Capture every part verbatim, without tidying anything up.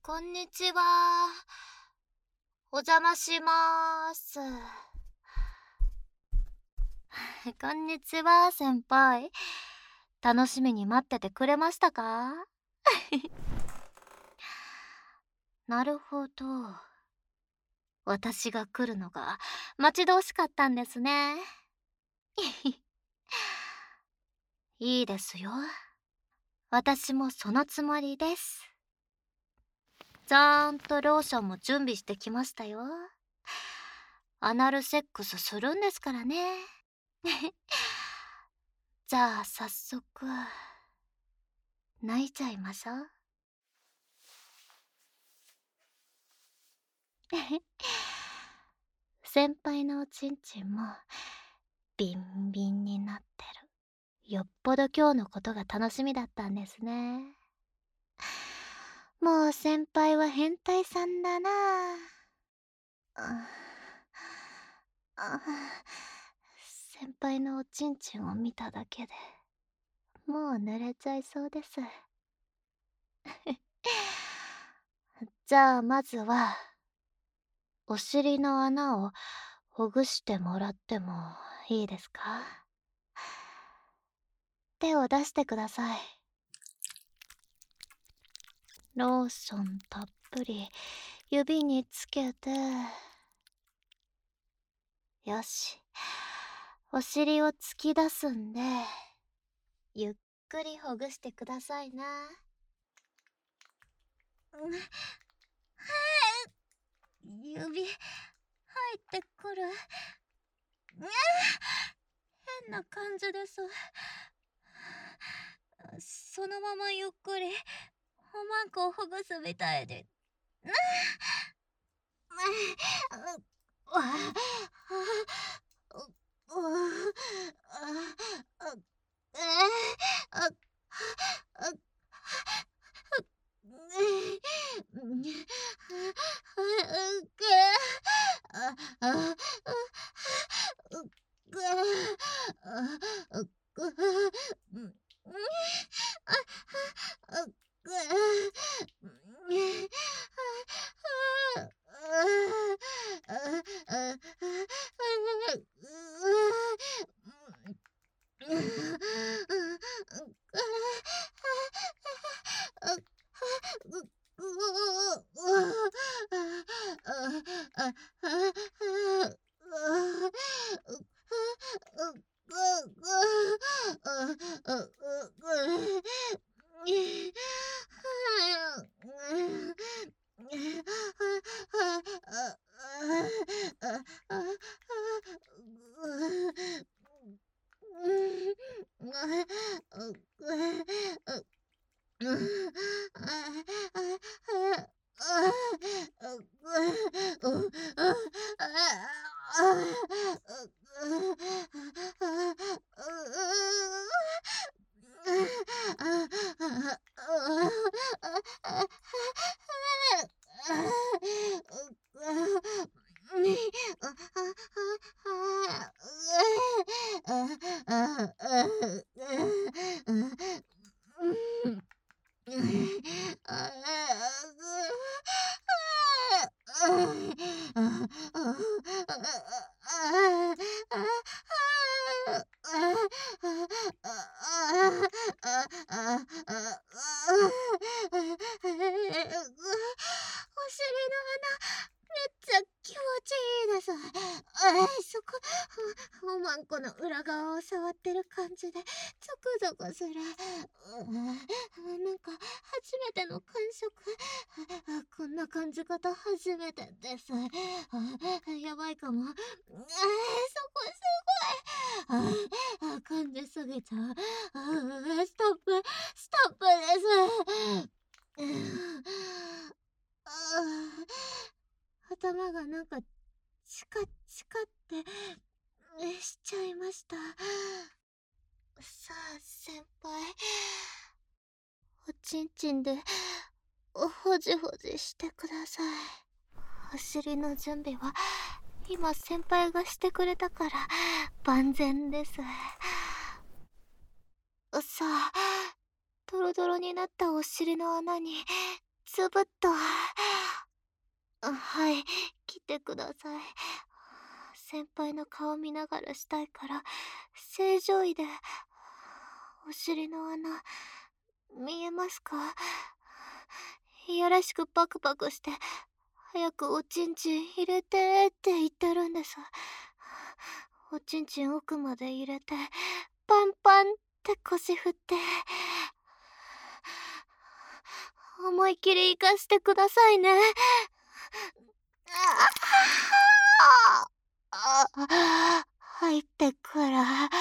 こんにちは。お邪魔しまーす。こんにちは、先輩。楽しみに待っててくれましたか？なるほど。私が来るのが待ち遠しかったんですね。いいですよ。私もそのつもりです。ちゃんとローションも準備してきましたよ。アナルセックスするんですからね。じゃあ早速泣いちゃいましょう。先輩のおちんちんもビンビンになってる。よっぽど今日のことが楽しみだったんですね。もう先輩は変態さんだなあ。あ先輩のおちんちんを見ただけでもう濡れちゃいそうです。じゃあまずはお尻の穴をほぐしてもらってもいいですか？手を出してください。ローションたっぷり指につけて。よし。お尻を突き出すんで、ゆっくりほぐしてくださいな。うん、指入ってくる。変な感じです。そのままゆっくりおまんこをほぐすみたいで。そこ、おまんこの裏側を触ってる感じでゾクゾクする。うん、なんか初めての感触。こんな感じ方初めてです。やばいかも。そこすごい。感じすぎちゃう。ストップストップです。頭がなんかチカチカってしちゃいました。さあ先輩、おちんちんでおほじほじしてください。お尻の準備は今先輩がしてくれたから万全です。さあ、ドロドロになったお尻の穴につぶっと。あ、はい、来てください。先輩の顔見ながらしたいから、正常位で、お尻の穴、見えますか？いやらしくパクパクして、早くおちんちん入れてって言ってるんです。おちんちん奥まで入れて、パンパンって腰振って、思いっきり行かしてくださいね。ああ、入ってくる。うぐ、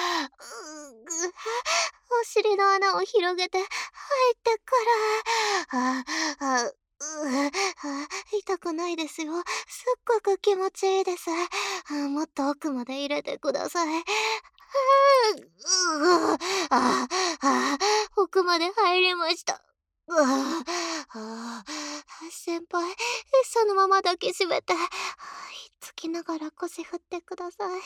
お尻の穴を広げて入ってくる。ああ、うあ、痛くないですよ。すっごく気持ちいいです。もっと奥まで入れてください。うああ、あ、奥まで入りました。うああ、先輩、そのまま抱きしめて、ひっつきながら腰振ってください。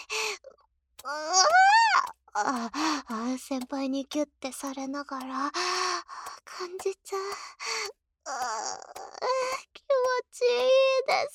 ああ、先輩にギュッてされながら、感じちゃう。あ気持ちいいです。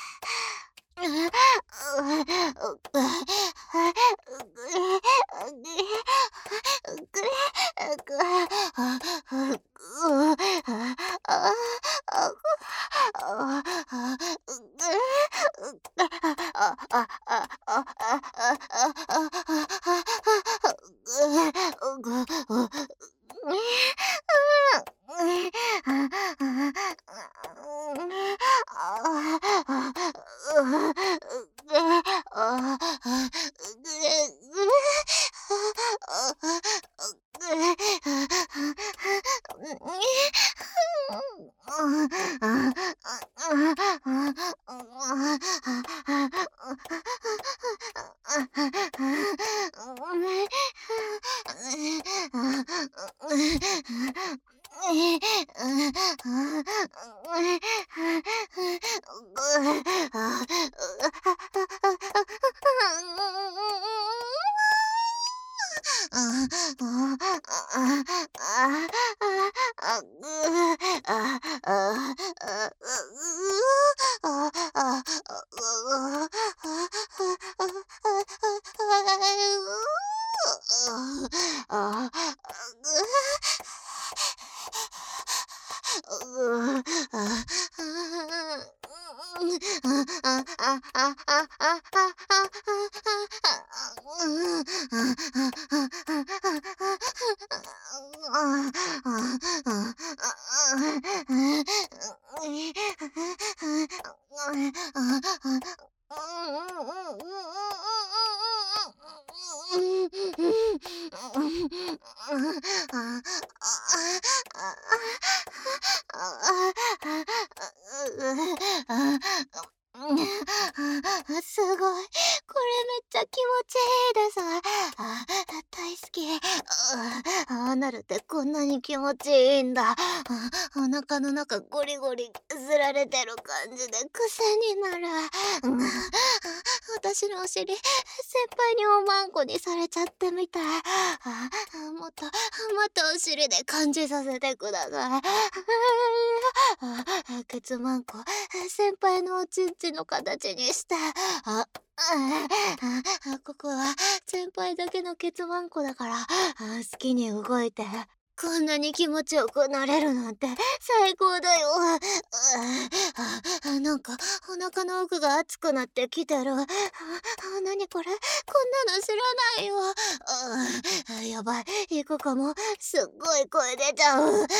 すごい。これめっちゃ気持ちいいです。あ、大好き。ああなるってこんなに気持ちいいんだ。あお腹の中ゴリゴリ削られてる感じで癖になる。うん、私のお尻、先輩におまんこにされちゃってみたい。あもっと、もっとお尻で感じさせてください。あケツマンコ、先輩のおちんちんの形にして。ああここは先輩だけのケツマンコだから、あ好きに動いて。こんなに気持ちよくなれるなんて最高だよ。ああなんかお腹の奥が熱くなってきてる。あなにこれ、こんなの知らないよ。あやばい、行くかも。すっごい声出ちゃう。あ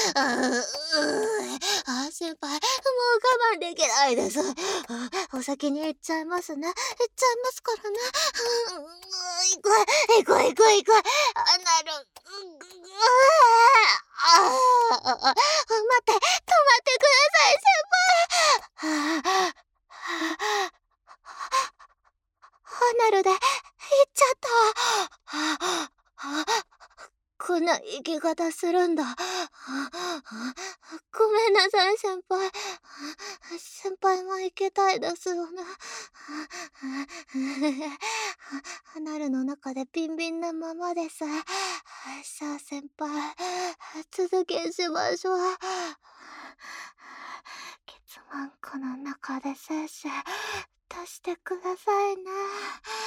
あ先輩、もう我慢できないです。あお先に行っちゃいますね。行っちゃいますからね。行く行く行く行く。あなる。ああ、待って、止まってください、先輩。ホナルで行っちゃった。こんな生き方するんだ。ごめんなさい、先輩。先輩も行きたいですよね。なるの中でビンビンなままです。さあ、先輩、続きしましょう。 この中でせいせい出してくださいね。